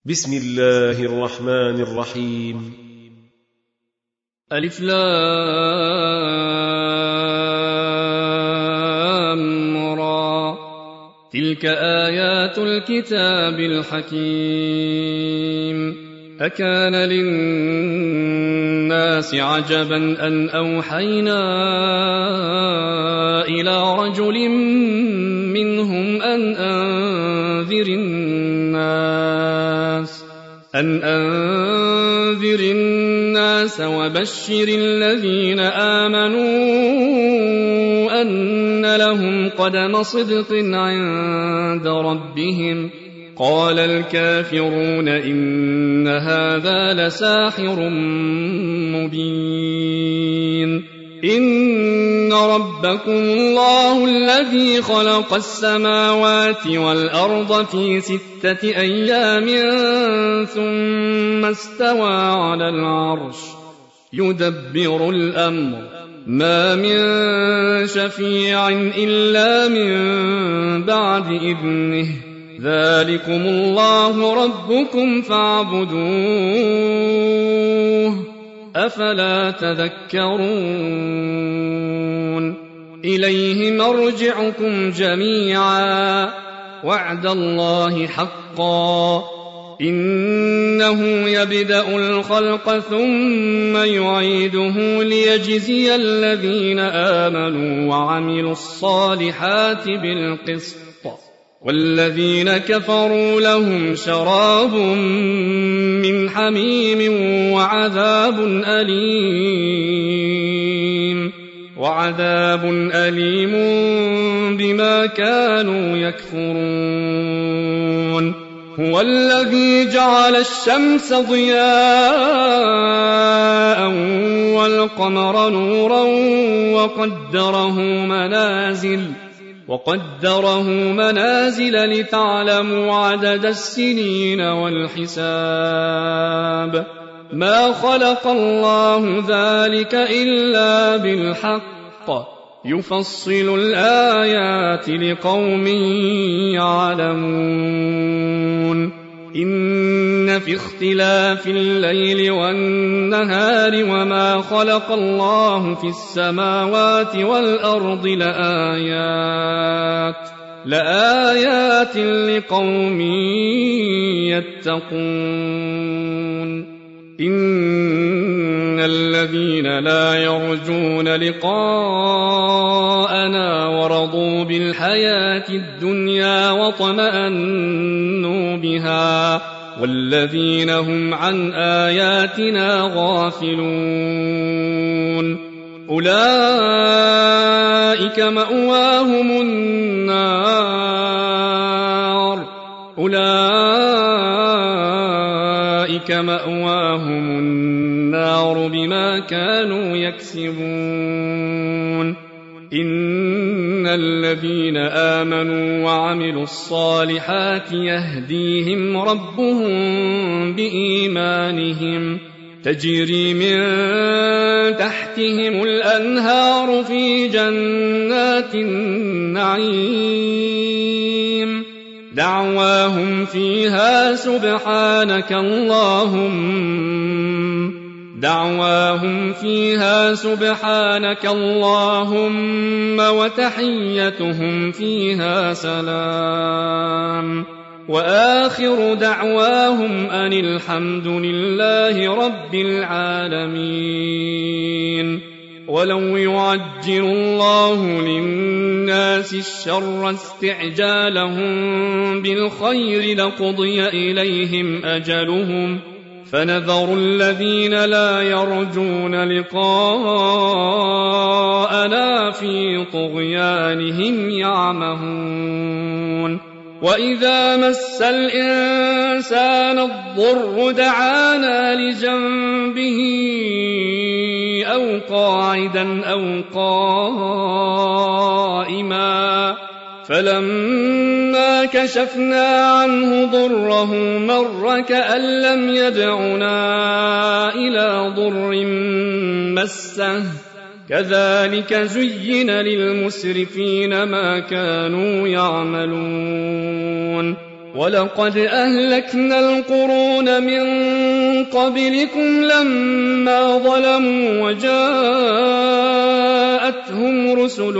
بسم الله الرحمن الرحيم. ألف لام را، تلك آيات الكتاب الحكيم. أكان للناس عجبا أن أوحينا إلى رجل منهم أن أنذر الناس وبشر الذين آمنوا أن لهم قدم صدق عند ربهم. قال الكافرون إن هذا لساحر مبين. إن ربكم الله الذي خلق السماوات والأرض في 6 أيام ثم استوى على العرش يدبر الأمر، ما من شفيع إلا من بعد إذنه، ذلكم الله ربكم فاعبدوه، أفلا تذكرون. إليه مرجعكم جميعا، وعد الله حقا، إنه يبدأ الخلق ثم يعيده ليجزي الذين آمنوا وعملوا الصالحات بالقسط، والذين كفروا لهم شراب من حميم وعذاب أليم بما كانوا يكفرون. هو الذي جعل الشمس ضياء والقمر نورا وقدره منازل لتعلموا عدد السنين والحساب. ما خلق الله ذلك إلا بالحق، يفصل الآيات لقوم يعلمون. إن في اختلاف الليل والنهار وما خلق الله في السماوات والأرض لآيات لقوم يتقون. إن الذين لا يرجون لقاءنا ورضوا بالحياة الدنيا واطمأنوا بها، والذين هم عن آياتنا غافلون، أولئك مأواهم النار بما كانوا يكسبون. إن الذين آمنوا وعملوا الصالحات يهديهم ربهم بإيمانهم، تجري من تحتهم الأنهار في جنات النعيم، دعواهم فيها سبحانك اللهم وتحيتهم فيها سلام، وآخر دعواهم أن الحمد لله رب العالمين. ولو يعجل الله للناس الشر استعجالهم بالخير لقضي إليهم أجلهم، فنذر الذين لا يرجون لقاءنا في طغيانهم يعمهون. وإذا مس الإنسان الضر دعانا لجنبه أو قاعدا أو قائما، فلما كشفنا عنه ضره مر كأن لم يدعنا إلى ضر مسه، كذلك زين للمسرفين ما كانوا يعملون. ولقد أهلكنا القرون من قبلكم لما ظلموا وجاءتهم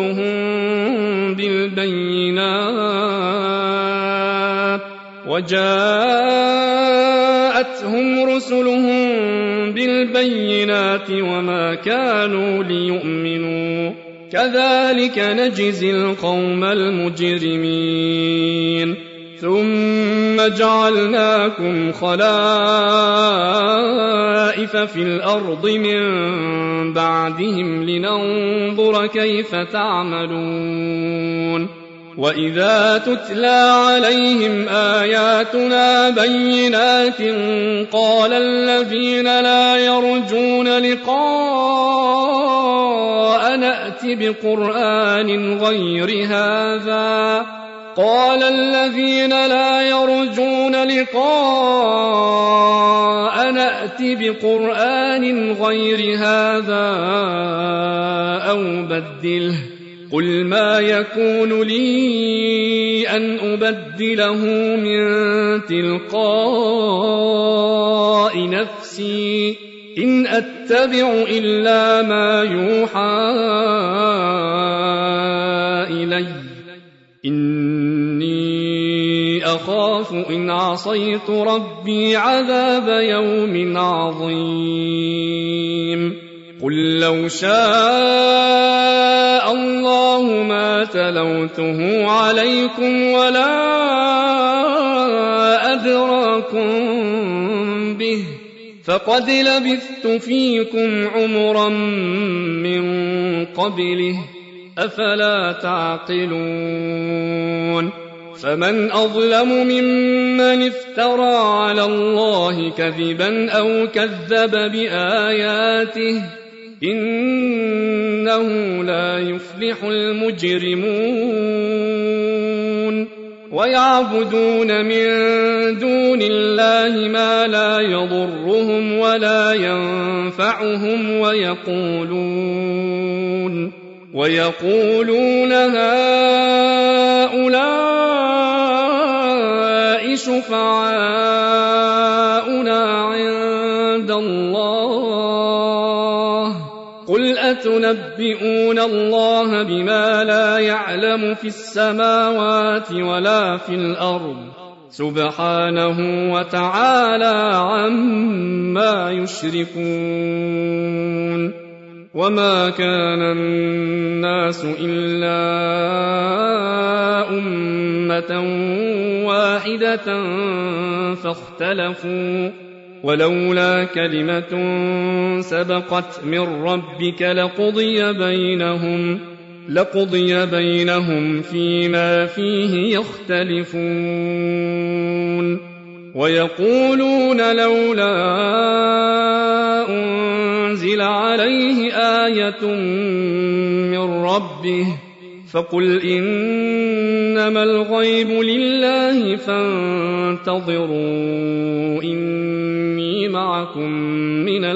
رسلهم بالبينات وما كانوا ليؤمنوا كذلك نجزي القوم المجرمين ثم جعلناكم خلائف في الأرض من بعدهم لننظر كيف تعملون وإذا تتلى عليهم آياتنا بينات قال الذين لا يرجون لقاء نأت بقرآن غير هذا أو بدله قل ما يكون لي أن أبدله من تلقاء نفسي إن أتبع إلا ما يوحى إلي إني أخاف إن عصيت ربي عذاب يوم عظيم قل لو شاء الله ما تلوته عليكم ولا أدراكم به فقد لبثت فيكم عمرا من قبله أفلا تعقلون فمن أظلم ممن افترى على الله كذبا أو كذب بآياته إنه لا يفلح المجرمون ويعبدون من دون الله ما لا يضرهم ولا ينفعهم ويقولون هؤلاء شفعاؤنا عند الله قل أتنبئون الله بما لا يعلم في السماوات ولا في الأرض سبحانه وتعالى عما يشركون وما كان الناس إلا أمة واحدة فاختلفوا ولولا كلمة سبقت من ربك لقضي بينهم فيما فيه يختلفون ويقولون لولا أنزل عليه آية من ربه فقل إنما الغيب لله فانتظروا إني معكم من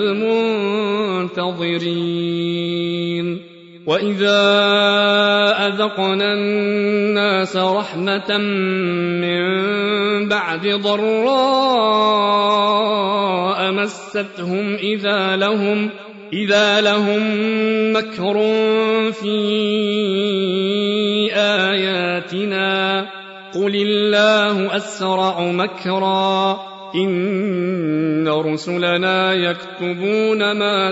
المنتظرين وإذا أذقنا الناس رحمة من بعد ضراء مستهم إذا لهم مكر في آياتنا قل الله أسرع مكرا إن رسلنا يكتبون ما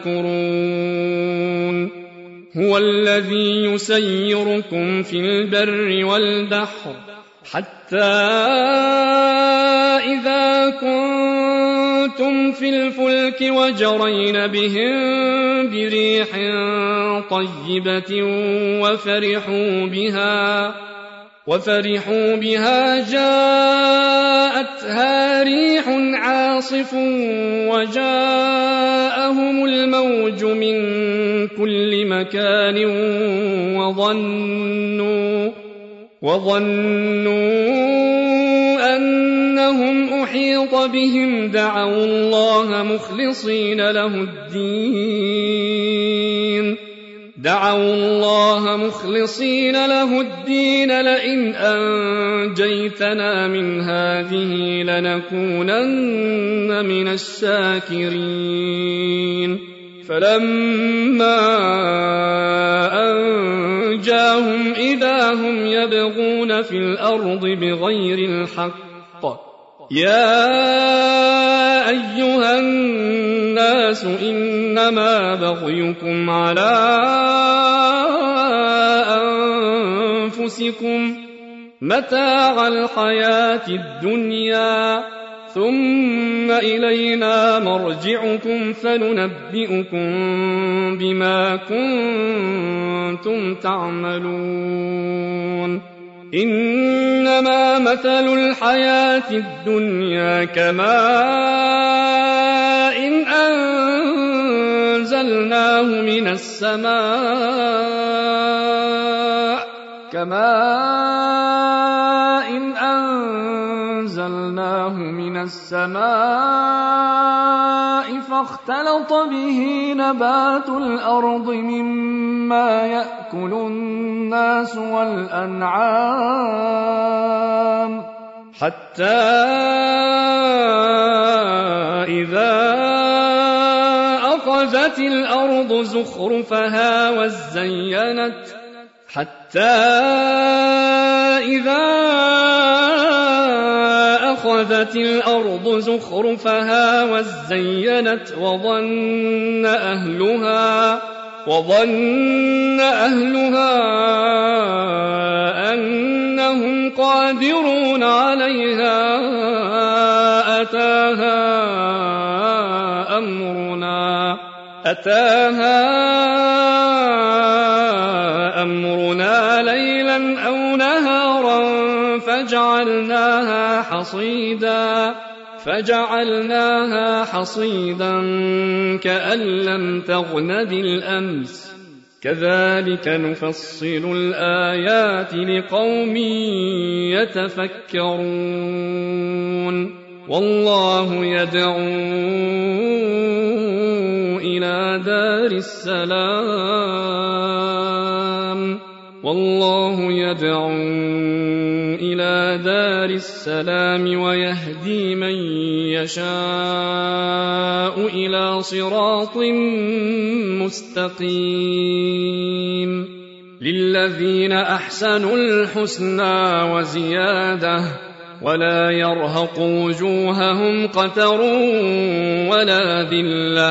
تمكرون هو الذي يسيركم في البر والبحر حتى إذا كنتم في الفلك وجرين بهم بريح طيبة وفرحوا بها جاءتها ريح عاصف وجاءهم الموج من كل مكان وظنوا أنهم أحيط بهم دعوا الله مخلصين له الدين دعوا الله مخلصين له الدين لئن أنجيتنا من هذه لنكونن من الشاكرين فلما أنجاهم إذا هم يبغون في الأرض بغير الحق يا أيها الناس إنما بغيكم على أنفسكم متاع الحياة الدنيا ثم إلينا مرجعكم فننبئكم بما كنتم تعملون إنما مثل الحياة الدنيا كماء أنزلناه من السماء فاختلط به نبات الأرض مما يأكل الناس والأنعام حتى إذا أخذت الأرض زخرفها وزينت وظن أهلها أنهم قادرون عليها أتاها أمرنا ليلا أو نهارا فجعلناها حصيدا كأن لم تغن بالأمس كذلك نفصل الآيات لقوم يتفكرون والله يدعو إلى دار السلام ويهدي من يشاء إلى صراط مستقيم للذين أحسنوا الحسنى وزيادة ولا يرهق وجوههم قتر ولا ذلة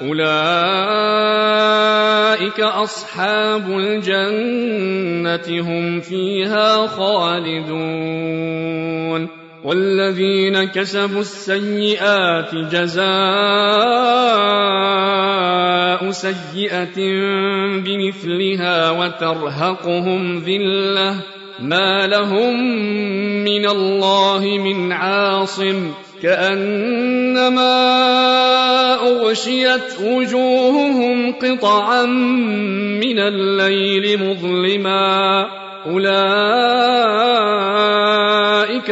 أولئك أصحاب الجنة هم فيها خالدون والذين كسبوا السيئات جزاء سيئة بمثلها وترهقهم ذلة ما لهم من الله من عاصم كأنما أغشيت وجوههم قطعا من الليل مظلما أولئك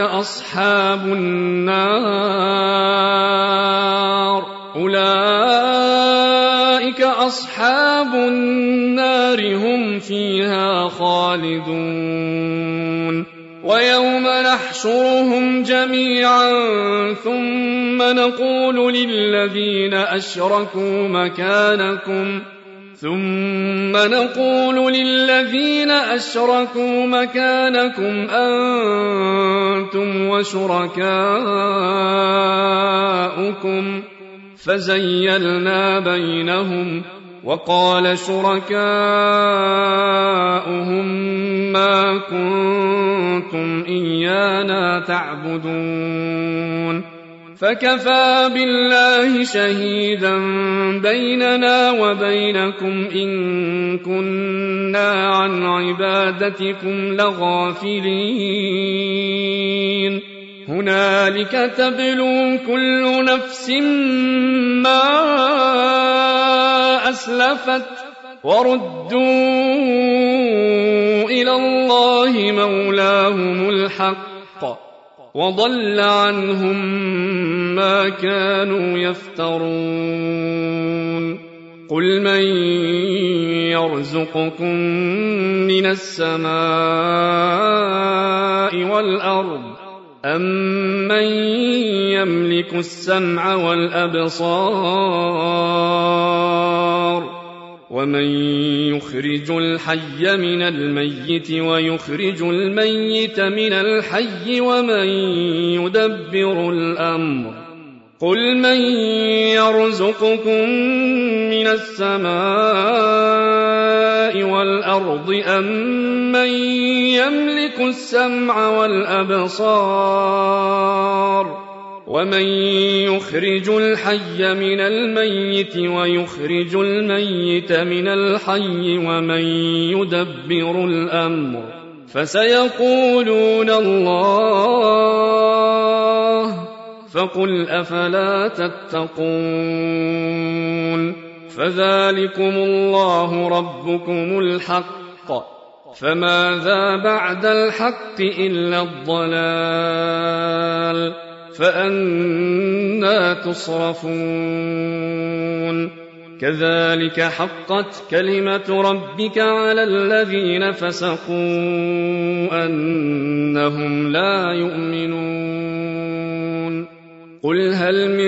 أصحاب النار هم فيها خالدون ويوم نحشرهم جميعا ثم نقول للذين أشركوا مكانكم أنتم وشركاؤكم فزيلنا بينهم وقال شركاؤهم ما كنتم إيانا تعبدون فكفى بالله شهيدا بيننا وبينكم إن كنا عن عبادتكم لغافلين هنالك تبلو كل نفس ما أسلفت وردوا إلى الله مولاهم الحق وضل عنهم ما كانوا يفترون قل من يرزقكم من السماء والأرض أمن يملك السمع والأبصار ومن يخرج الحي من الميت ويخرج الميت من الحي ومن يدبر الأمر قل من يرزقكم من السماء والأرض أمن يملك السمع والأبصار ومن يخرج الحي من الميت ويخرج الميت من الحي ومن يدبر الأمر فسيقولون الله فقل أفلا تتقون فذلكم الله ربكم الحق فماذا بعد الحق إلا الضلال فأنى تصرفون كذلك حقت كلمة ربك على الذين فسقوا أنهم لا يؤمنون قل هل من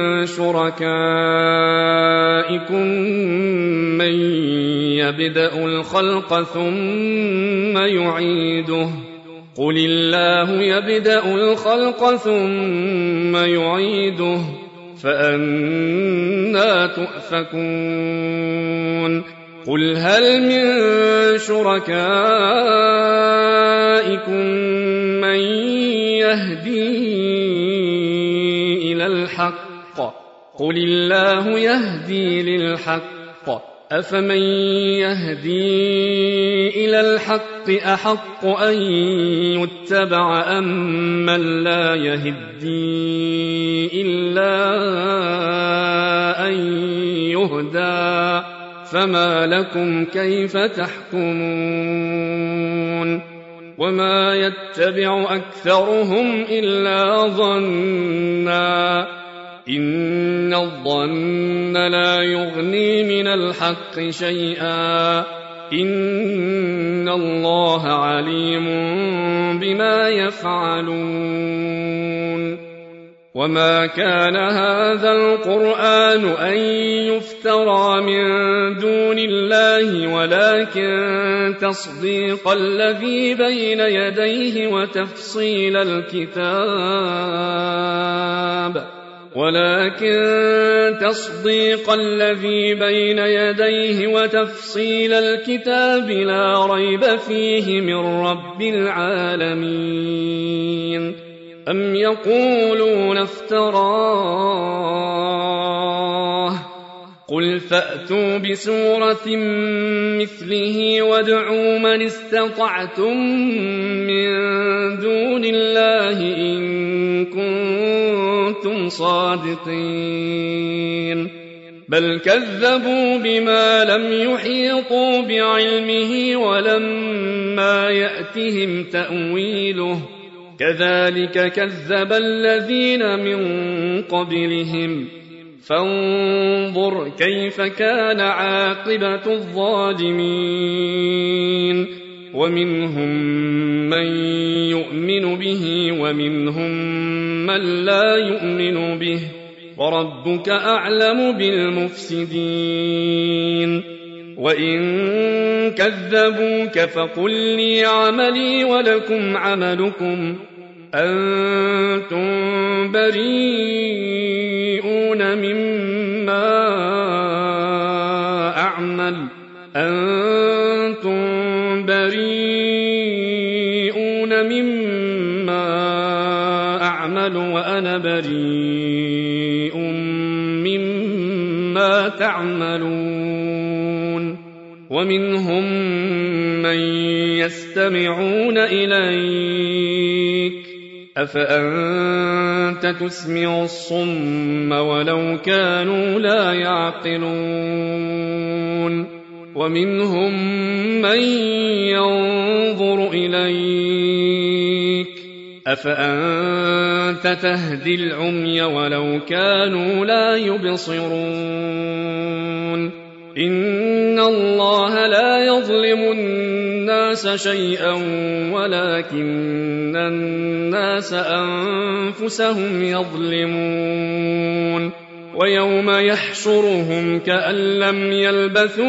شركائكم من يبدأ الخلق ثم يعيده قل الله يبدأ الخلق ثم يعيده فأنى تؤفكون قل هل من شركائكم من يهدي إلى الحق قل الله يهدي للحق أفمن يهدي إلى الحق أحق أن يتبع أمن لا يهدي إلا أن يهدى فما لكم كيف تحكمون وما يتبع أكثرهم إلا ظنا إن الظن لا يغني من الحق شيئا إن الله عليم بما يفعلون وما كان هذا القرآن أن يفترى من دون الله ولكن تصديق الذي بين يديه وتفصيل الكتاب لا ريب فيه من رب العالمين أم يقولون افتراه قل فأتوا بسورة مثله وادعوا من استطعتم من دون الله إن كنتم صادقين بل كذبوا بما لم يحيطوا بعلمه ولما يأتهم تأويله كذلك كذب الذين من قبلهم فانظر كيف كان عاقبة الظالمين ومنهم من يؤمن به ومنهم من لا يؤمن به وربك أعلم بالمفسدين وإن كذبوك فقل لي عملي ولكم عملكم أنتم بريئون مما أعمل وأنا بريء مما تعملون ومنهم من يستمعون إليك أفأنت تسمع الصم ولو كانوا لا يعقلون ومنهم من ينظر إليك أفأنت تهدي العمي ولو كانوا لا يبصرون إن الله لا يظلم الناس شيئا ولكن الناس أنفسهم يظلمون ويوم يحشرهم كأن لم يلبثوا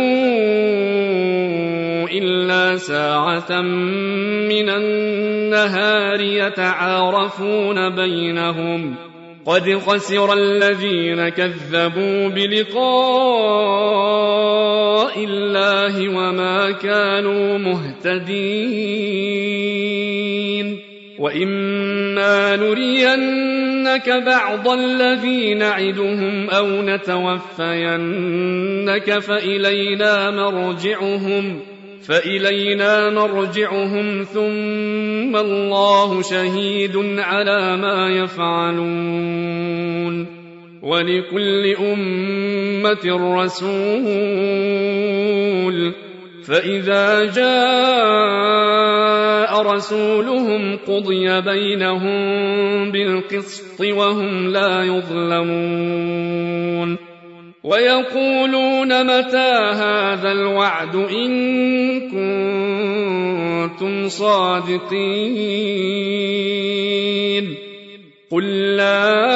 إلا ساعة من النهار يتعارفون بينهم قد خسر الذين كذبوا بلقاء الله وما كانوا مهتدين وإما نرينك بعض الذي نعدهم أو نتوفينك فإلينا مرجعهم ثم الله شهيد على ما يفعلون ولكل أمة رسول فإذا جاء رسولهم قضي بينهم بالقسط وهم لا يظلمون ويقولون متى هذا الوعد إن كنتم صادقين قل لا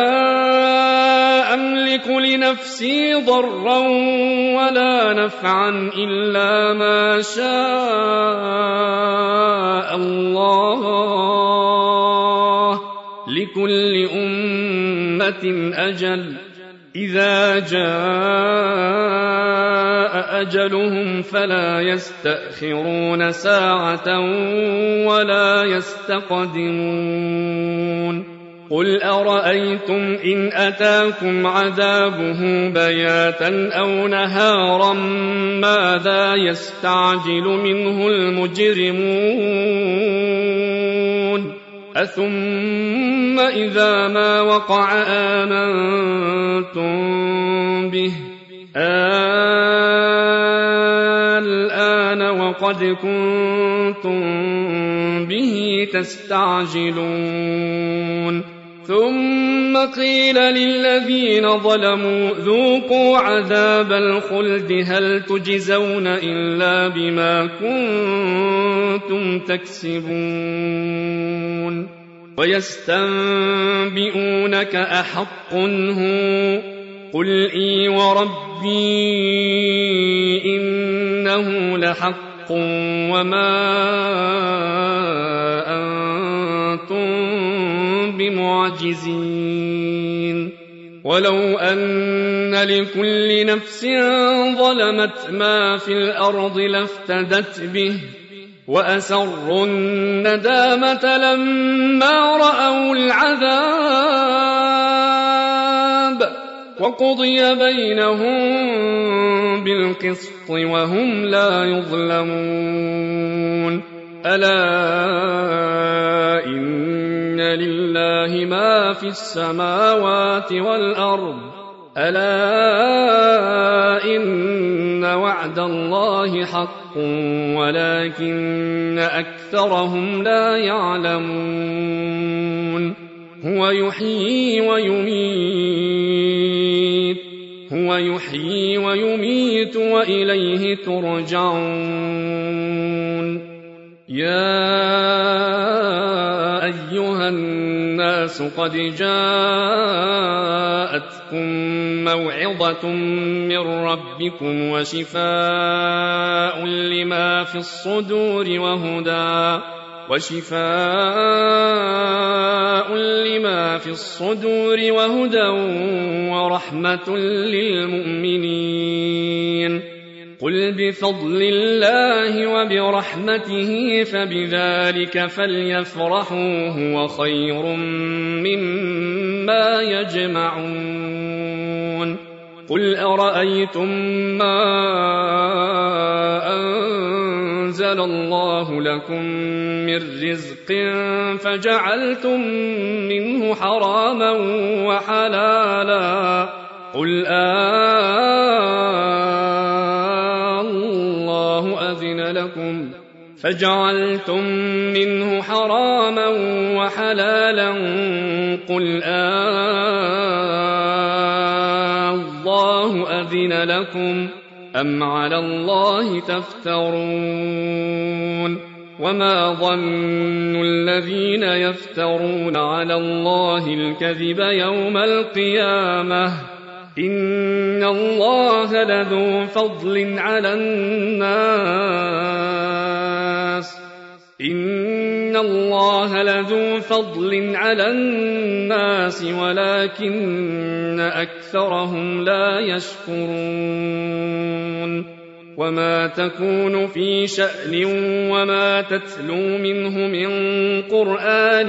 أملك لنفسي ضرا ولا نفعا إلا ما شاء الله لكل أمة أجل إذا جاء أجلهم فلا يستأخرون ساعة ولا يستقدمون قل أرأيتم إن أتاكم عذابه بياتا أو نهارا ماذا يستعجل منه المجرمون أثم إذا ما وقع آمنتم به الآن وقد كنتم به تستعجلون ثم قيل للذين ظلموا ذوقوا عذاب الخلد هل تجزون إلا بما كنتم تكسبون ويستنبئونك أحق هو قل إي وربي إنه لحق وما أنتم بمعجزين ولو أن لكل نفس ظلمت ما في الأرض لافتدت به وأسروا الندامة لما رأوا العذاب وقضي بينهم بالقسط وهم لا يظلمون ألا إن لله ما في السماوات والأرض ألا إن وعد الله حق ولكن أكثرهم لا يعلمون هو يحيي ويميت وإليه ترجعون يا أيها الناس قد جاءتكم موعظة من ربكم وشفاء لما في الصدور وهدى ورحمة للمؤمنين قل بفضل الله وبرحمته فبذلك فليفرحوا هو خير مما يجمعون قل أرأيتم ما أنزل الله لكم من رزق فجعلتم منه حراما وحلالا قل الله أذن لكم فجعلتم منه حراما وحلالا قل الله أذن لكم أم على الله تفترون وما ظن الذين يفترون على الله الكذب يوم القيامة إن الله لذو فضل على الناس ولكن أكثرهم لا يشكرون وما تكون في شأن وما تتلو منه من قرآن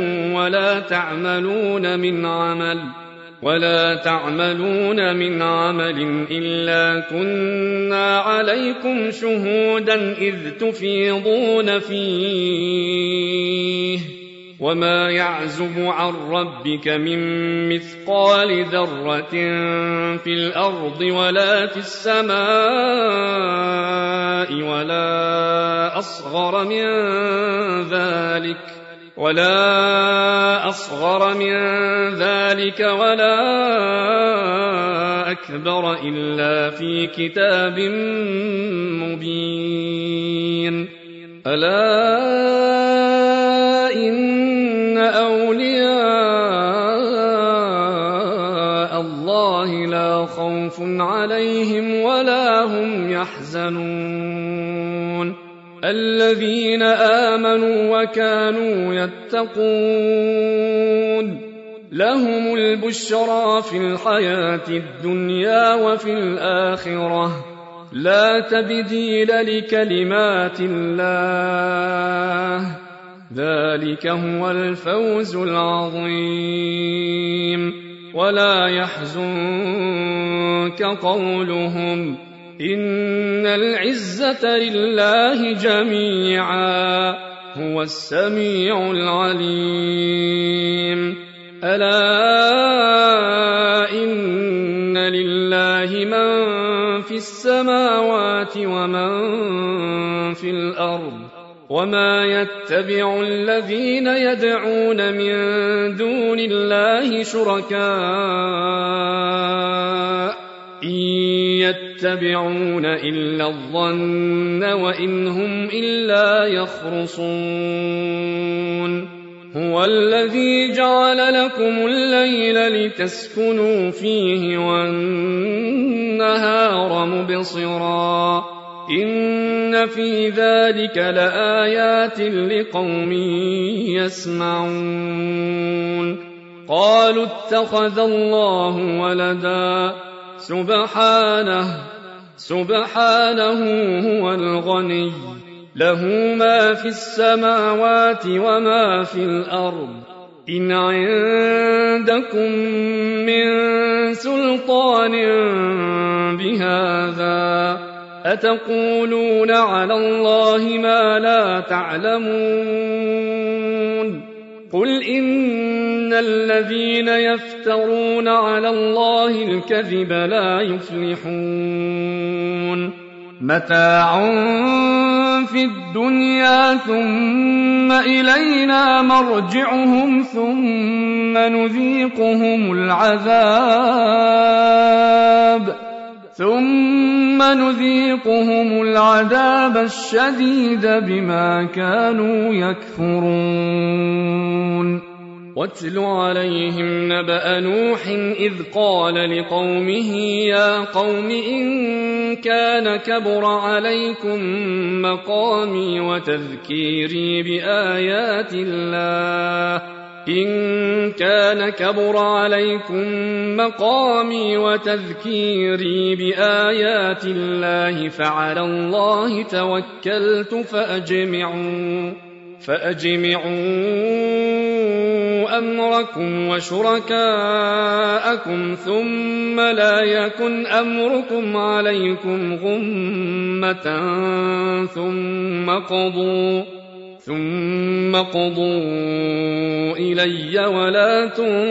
ولا تعملون من عمل إلا كنا عليكم شهودا إذ تفيضون فيه وما يعزب عن ربك من مثقال ذرة في الأرض ولا في السماء ولا أصغر من ذلك ولا أكبر إلا في كتاب مبين ألا إن أولياء الله لا خوف عليهم ولا هم يحزنون الذين آمنوا وكانوا يتقون لهم البشرى في الحياة الدنيا وفي الآخرة لا تبديل لكلمات الله ذلك هو الفوز العظيم ولا يحزنك قولهم إن العزة لله جميعا هو السميع العليم ألا إن لله من في السماوات ومن في الأرض وما يتبع الذين يدعون من دون الله شركاء إن يتبعون إلا الظن وإن هم إلا يخرصون هو الذي جعل لكم الليل لتسكنوا فيه والنهار مبصرا إن في ذلك لآيات لقوم يسمعون قالوا اتخذ الله ولدا سبحانه هو الغني له ما في السماوات وما في الأرض إن عندكم من سلطان بهذا أتقولون على الله ما لا تعلمون قل إن الذين يفترون على الله الكذب لا يفلحون متاع في الدنيا ثم إلينا مرجعهم ثم نذيقهم العذاب الشديد بما كانوا يكفرون واتل عليهم نبأ نوح إذ قال لقومه يا قوم إن كان كبر عليكم مقامي وتذكيري بآيات الله فعلى الله توكلت فأجمعوا أمركم وشركاءكم ثم لا يكن أمركم عليكم غمة ثم قضوا إلي ولا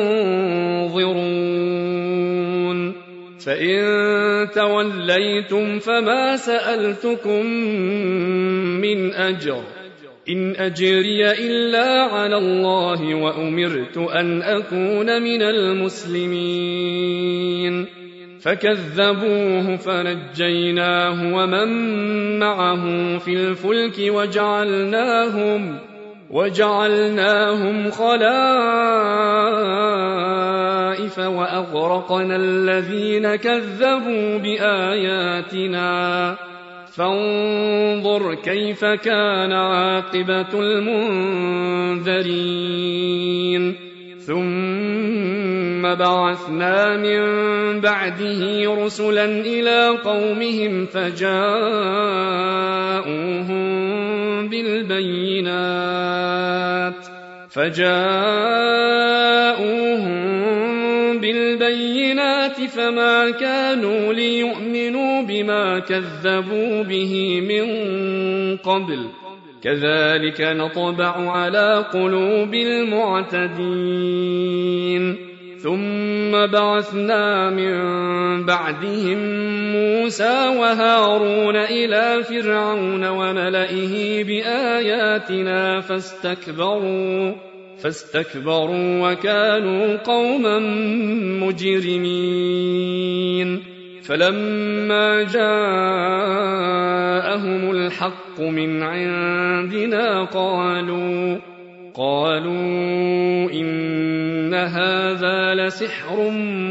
تنظرون فإن توليتم فما سألتكم من أجر إن أجري إلا على الله وأمرت أن أكون من المسلمين فكذبوه فنجيناه ومن معه في الفلك وجعلناهم خلائف وأغرقنا الذين كذبوا بآياتنا فانظر كيف كان عاقبة المنذرين ثم بعثنا من بعده رسلا إلى قومهم فجاءوهم بالبينات فما كانوا ليؤمنوا بما كذبوا به من قبل كذلك نطبع على قلوب المعتدين ثم بعثنا من بعدهم موسى وهارون إلى فرعون وملئه بآياتنا فاستكبروا وكانوا قوما مجرمين فلما جاءهم الحق من عندنا قالوا إن هذا لسحر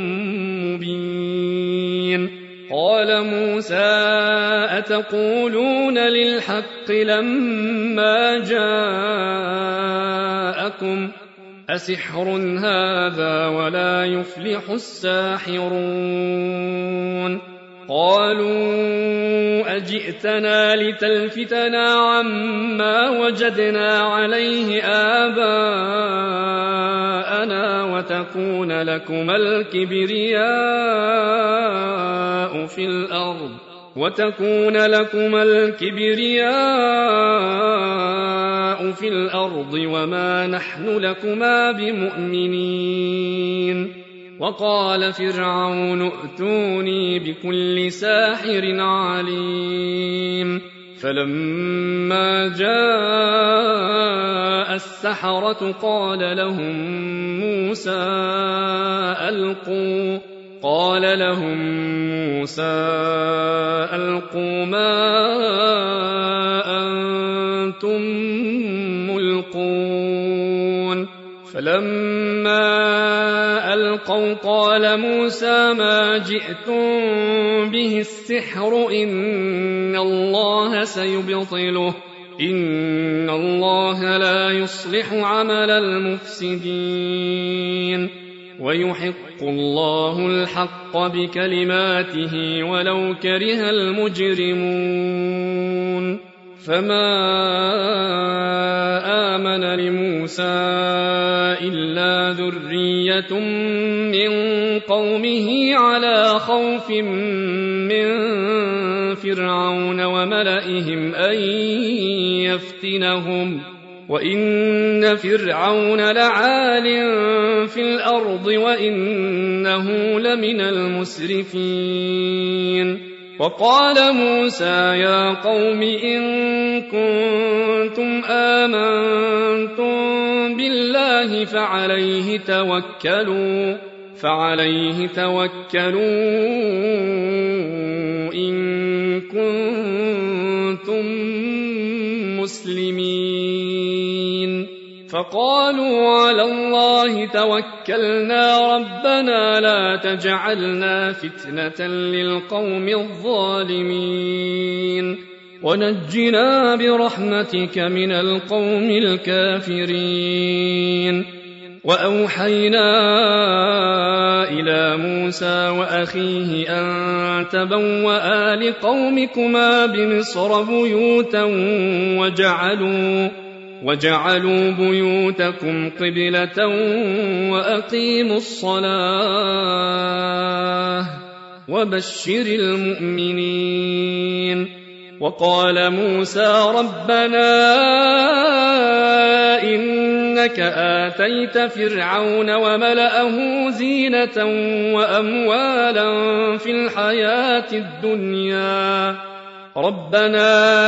مبين قال موسى أتقولون للحق لما جاءكم أسحر هذا ولا يفلح الساحرون قالوا أجئتنا لتلفتنا عما وجدنا عليه آباءنا وتكون لكما الكبرياء في الأرض وما نحن لكما بمؤمنين وقال فرعون ائتوني بكل ساحر عليم فلما جاء السحرة قال لهم موسى ألقوا ما أنتم ملقون فلما ألقوا قال موسى ما جئتم به السحر إن الله سيبطله إن الله لا يصلح عمل المفسدين ويحق الله الحق بكلماته ولو كره المجرمون فما آمن لموسى إلا ذرية من قومه على خوف من فرعون وملئهم أن يفتنهم وإن فرعون لعال في الأرض وإنه لمن المسرفين وقال موسى يا قوم إن كنتم آمنتم بالله فعليه توكلوا إن كنتم مسلمين فقالوا على الله توكلنا ربنا لا تجعلنا فتنة للقوم الظالمين ونجنا برحمتك من القوم الكافرين وأوحينا إلى موسى وأخيه أن تبوأ لقومكما بمصر بيوتا وجعلوا بيوتكم قبلة وأقيموا الصلاة وبشر المؤمنين وقال موسى ربنا إنك آتيت فرعون وملأه زينة وأموالا في الحياة الدنيا ربنا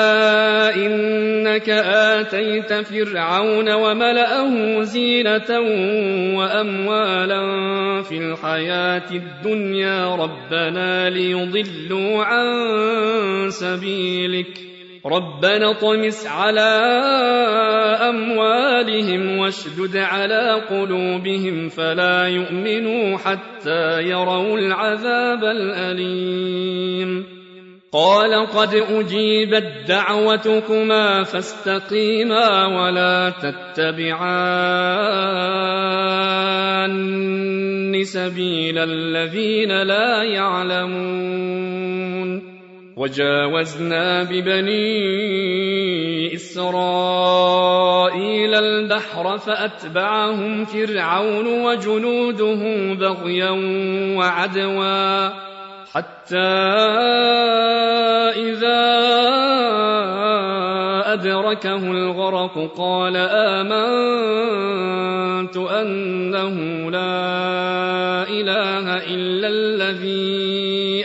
إنك آتيت فرعون وملأه زينة وأموالا في الحياة الدنيا ربنا ليضلوا عن سبيلك ربنا طمس على أموالهم واشدد على قلوبهم فلا يؤمنوا حتى يروا العذاب الأليم قال قد أجيبت دعوتكما فاستقيما ولا تتبعان سبيل الذين لا يعلمون وجاوزنا ببني إسرائيل البحر فأتبعهم فرعون وجنوده بغيا وعدوا حتى إذا أدركه الغرق قال آمنت أنه لا إله إلا الذي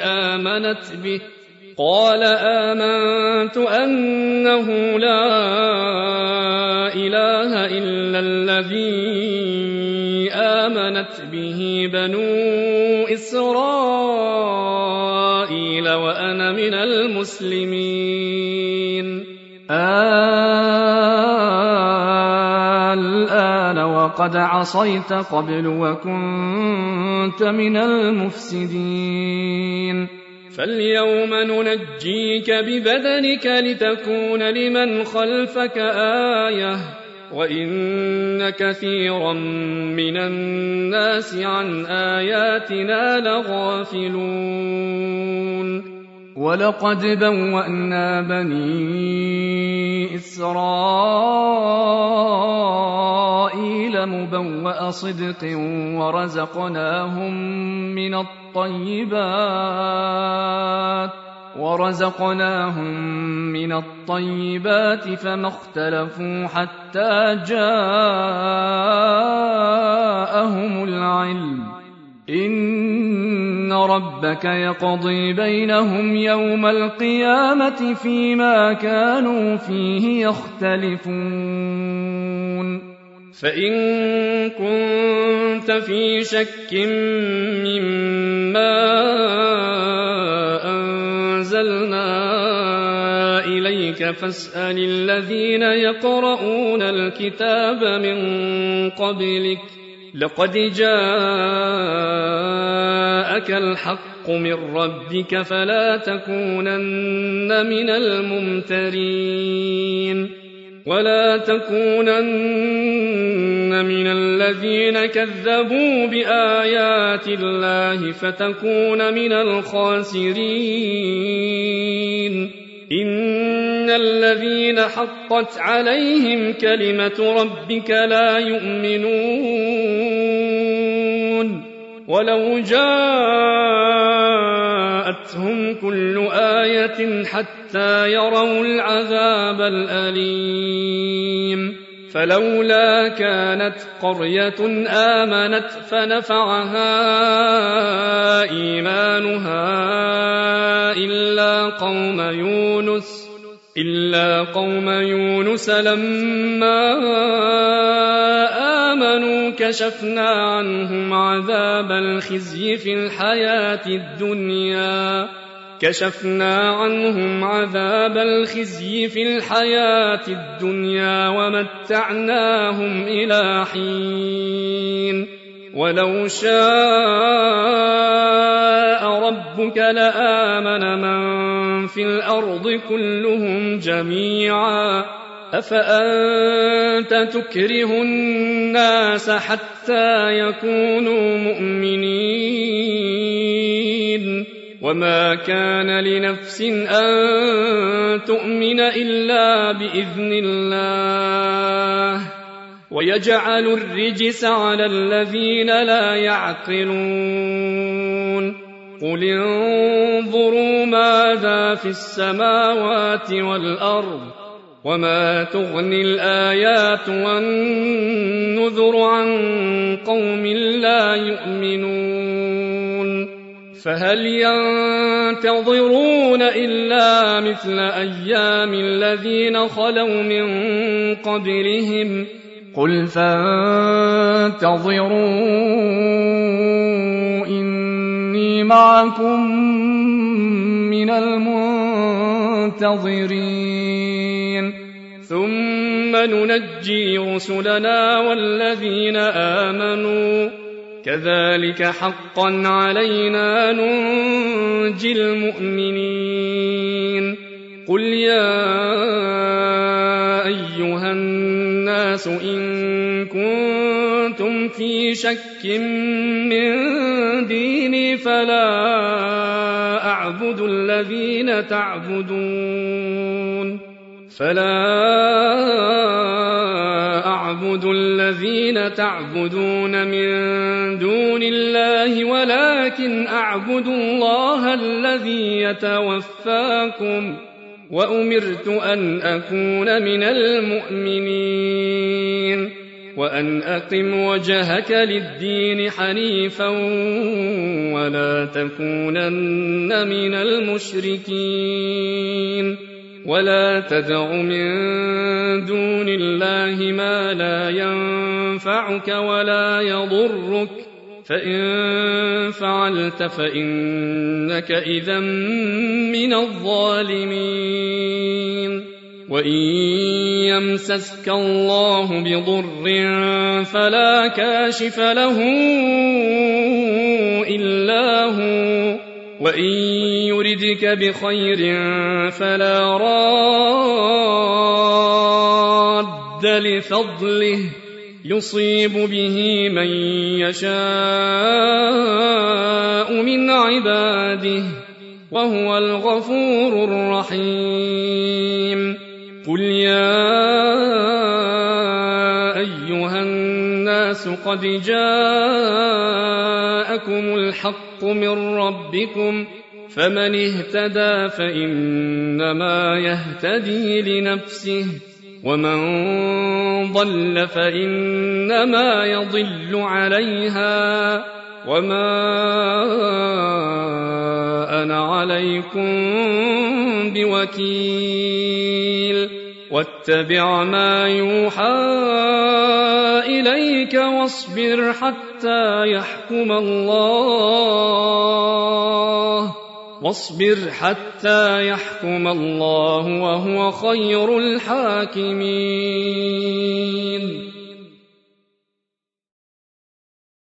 آمنت به بنو إسرائيل وأنا من المسلمين الآن وقد عصيت قبل وكنت من المفسدين فاليوم ننجيك ببدنك لتكون لمن خلفك آية وإن كثيرا من الناس عن آياتنا لغافلون ولقد بوأنا بني إسرائيل مبوأ صدق ورزقناهم من الطيبات فما اختلفوا حتى جاءهم العلم إن ربك يقضي بينهم يوم القيامة فيما كانوا فيه يختلفون فإن كنت في شك مما أنزلنا إليك فاسأل الذين يقرؤون الكتاب من قبلك لقد جاءك الحق من ربك فلا تكونن من الممترين ولا تكونن من الذين كذبوا بآيات الله فتكون من الخاسرين إن الذين حقت عليهم كلمة ربك لا يؤمنون ولو جاءتهم كل آية حتى يروا العذاب الأليم فلولا كانت قرية آمنت فنفعها إيمانها إلا قوم يونس لما آمنوا كشفنا عنهم عذاب الخزي في الحياة الدنيا ومتعناهم إلى حين ولو شاء ربك لآمن من في الأرض كلهم جميعا أفأنت تكره الناس حتى يكونوا مؤمنين وما كان لنفس أن تؤمن إلا بإذن الله ويجعل الرجس على الذين لا يعقلون قل انظروا ماذا في السماوات والأرض وما تغني الآيات والنذر عن قوم لا يؤمنون فهل ينتظرون إلا مثل أيام الذين خلوا من قبلهم قل فانتظروا إني معكم من المنتظرين ثم ننجي رسلنا والذين آمنوا كذلك حقا علينا ننجي المؤمنين قل يا أيها الناس إن كنتم في شك من ديني فلا أعبد الذين تعبدون من دون الله ولكن أعبد الله الذي يتوفاكم وأمرت أن أكون من المؤمنين وأن أقم وجهك للدين حنيفا ولا تكونن من المشركين ولا تدع من دون الله ما لا ينفعك ولا يضرك فإن فعلت فإنك إذا من الظالمين وإن يمسسك الله بضر فلا كاشف له إلا هو وإن يردك بخير فلا راد لفضله يصيب به من يشاء من عباده وهو الغفور الرحيم قل يا أيها الناس قد جاءكم الحق من ربكم فمن اهتدى فإنما يهتدي لنفسه ومن ضل فإنما يضل عليها وما أنا عليكم بوكيل واتبع ما يوحى إليك واصبر حتى يحكم الله وهو خير الحاكمين